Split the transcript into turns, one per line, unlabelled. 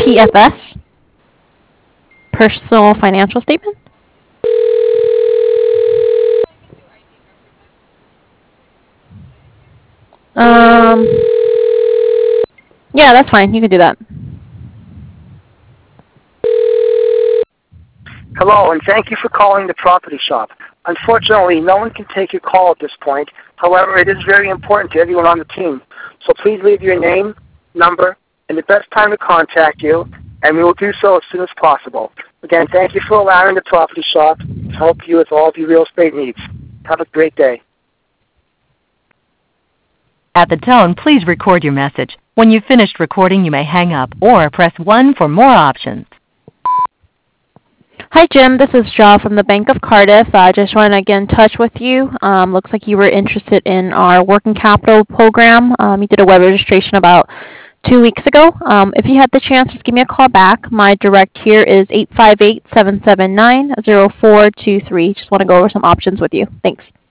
PFS, personal financial statement. Yeah, that's fine. You can do that.
Hello, and thank you for calling the property shop. Unfortunately, no one can take your call at this point. However, it is very important to everyone on the team. So please leave your name, number, and the best time to contact you, and we will do so as soon as possible. Again, thank you for allowing the property shop to help you with all of your real estate needs. Have a great day.
At the tone, please record your message. When you've finished recording, you may hang up or press 1 for more options.
Hi, Jim. This is Shaw from the Bank of Cardiff. I just want to get in touch with you. Looks like you were interested in our working capital program. You did a web registration about 2 weeks ago. If you had the chance, just give me a call back. My direct here is 858-779-0423. Just want to go over some options with you. Thanks.